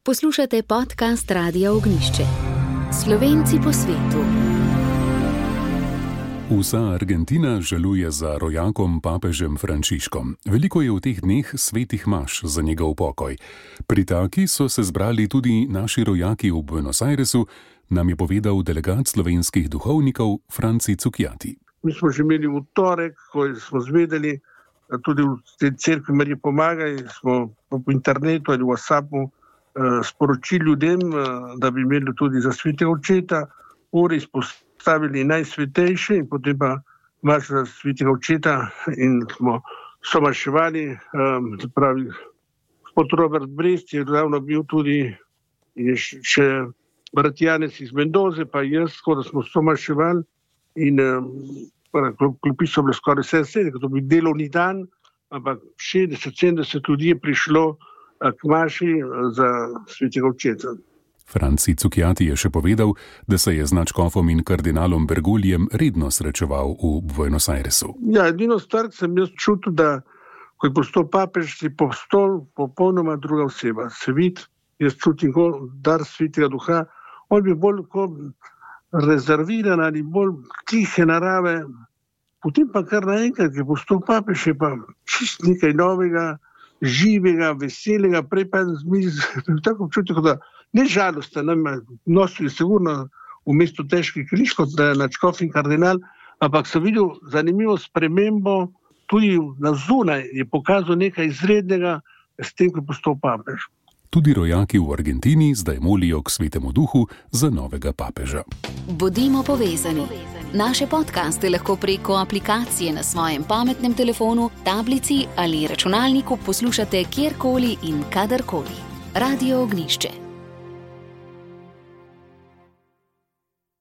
Poslušate podcast Radia Ognjišče. Slovenci po svetu. Vsa Argentina žaluje za rojakom papežem Frančiškom. Veliko je v teh dneh svetih maš za njegov pokoj. Pri taki so se zbrali tudi naši rojaki v Buenos Airesu, nam je povedal delegat slovenskih duhovnikov Franci Cukjati. Mi smo že imeli v torek, ko smo zvedeli, tudi v tej cerkvi Marije Pomagaj, smo po internetu ali v WhatsAppu sporočili ljudem, da bi imeli tudi za svetega očeta ure izpostavili najsvetejše in potem pa maš za svetega očeta in smo somaševali, pravi, gospod Robert Brest je ravno bil tudi še brat Janez iz Mendoze, pa jaz, tako da smo somaševali in klopi so bile skoraj vse, to bi delovni dan, ampak 60-70 ljudi je prišlo k maši za svetega očeta. Franci Cukjati je še povedal, da se je z nadškofom in kardinalom Bergoljem redno srečeval v Buenos Airesu. Ja, edino stvar sem jaz čutil, da ko je postal papež, si postal popolnoma druga oseba. Se vidi, jaz čutim dar svetega duha, on bi bolj rezerviran ali bolj tihe narave, potem pa kar naenkrat, ki je postal papež, je pa čist nekaj novega, živega, veselega, prej pa tako občutek, da ne žalost, nam nosili sigurno v mestu težki križ, kot da je nadškof in kardinal, ampak sem videl zanimivo spremembo, tudi na zunaj je pokazal nekaj izrednega s tem, ko je postal papež. Tudi rojaki v Argentini zdaj molijo k svetemu duhu za novega papeža. Bodimo povezani. Naše podcaste lahko preko aplikacije na svojem pametnem telefonu, tablici ali računalniku poslušate kjerkoli in kadarkoli. Radio Ognjišče.